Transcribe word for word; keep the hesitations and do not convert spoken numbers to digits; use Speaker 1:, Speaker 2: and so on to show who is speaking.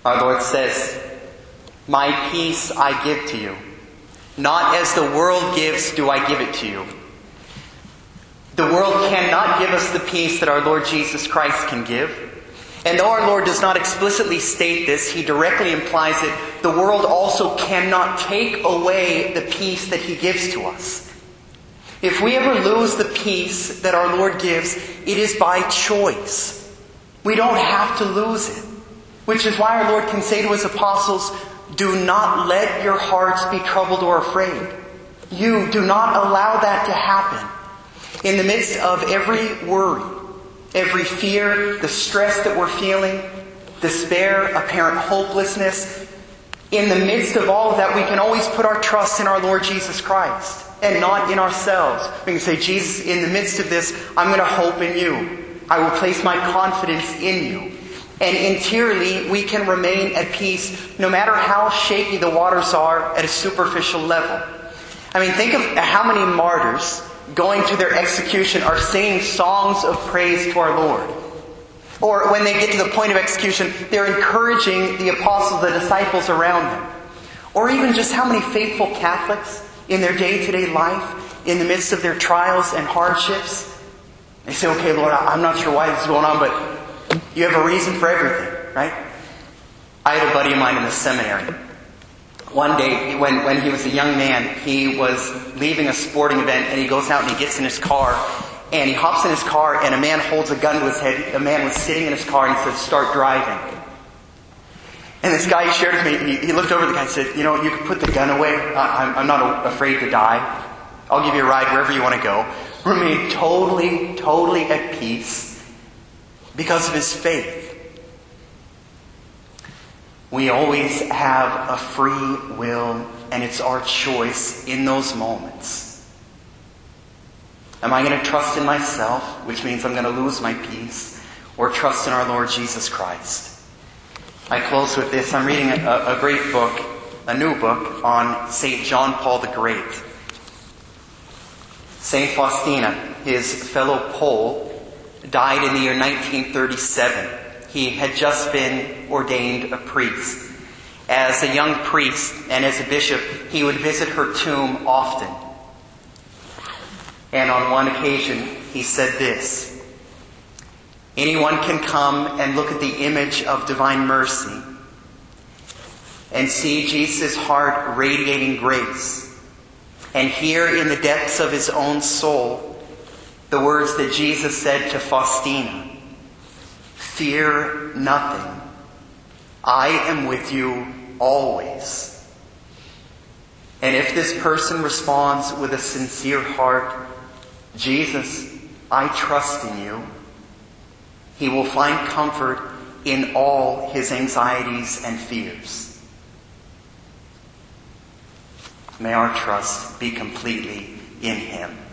Speaker 1: Our Lord says, "My peace I give to you. Not as the world gives do I give it to you." The world cannot give us the peace that our Lord Jesus Christ can give. And though our Lord does not explicitly state this, He directly implies it. The world also cannot take away the peace that He gives to us. If we ever lose the peace that our Lord gives, it is by choice. We don't have to lose it. Which is why our Lord can say to His apostles, "Do not let your hearts be troubled or afraid." You do not allow that to happen. In the midst of every worry, every fear, the stress that we're feeling, despair, apparent hopelessness, in the midst of all of that, we can always put our trust in our Lord Jesus Christ and not in ourselves. We can say, "Jesus, in the midst of this, I'm going to hope in you. I will place my confidence in you." And interiorly, we can remain at peace no matter how shaky the waters are at a superficial level. I mean, think of how many martyrs going to their execution are singing songs of praise to our Lord. Or when they get to the point of execution, they're encouraging the apostles, the disciples around them. Or even just how many faithful Catholics in their day-to-day life, in the midst of their trials and hardships, they say, "Okay, Lord, I'm not sure why this is going on, but you have a reason for everything," right? I had a buddy of mine in the seminary. One day, when, when he was a young man, he was leaving a sporting event, and he goes out and he gets in his car, and he hops in his car, and a man holds a gun to his head. A man was sitting in his car, and he said, "Start driving." And this guy shared with me, he, he looked over at the guy and said, "You know, you can put the gun away. I'm, I'm not afraid to die. I'll give you a ride wherever you want to go." Remained totally, totally at peace because of his faith. We always have a free will, and it's our choice in those moments. Am I going to trust in myself, which means I'm going to lose my peace, or trust in our Lord Jesus Christ? I close with this. I'm reading a, a great book, a new book on Saint John Paul the Great. Saint Faustina, his fellow Pole, died in the year nineteen thirty-seven. He had just been ordained a priest. As a young priest and as a bishop, he would visit her tomb often. And on one occasion, he said this: "Anyone can come and look at the image of divine mercy and see Jesus' heart radiating grace, and hear in the depths of his own soul the words that Jesus said to Faustina, 'Fear nothing. I am with you always.' And if this person responds with a sincere heart, 'Jesus, I trust in you,' he will find comfort in all his anxieties and fears." May our trust be completely in Him.